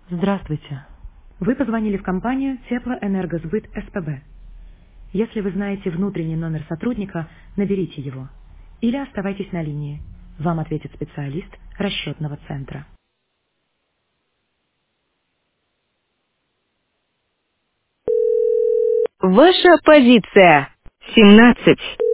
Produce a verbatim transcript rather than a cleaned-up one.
Здравствуйте. Вы позвонили в компанию Теплоэнергосбыт СПБ. Если вы знаете внутренний номер сотрудника, наберите его. Или оставайтесь на линии. Вам ответит специалист расчетного центра. Ваша позиция. семнадцать.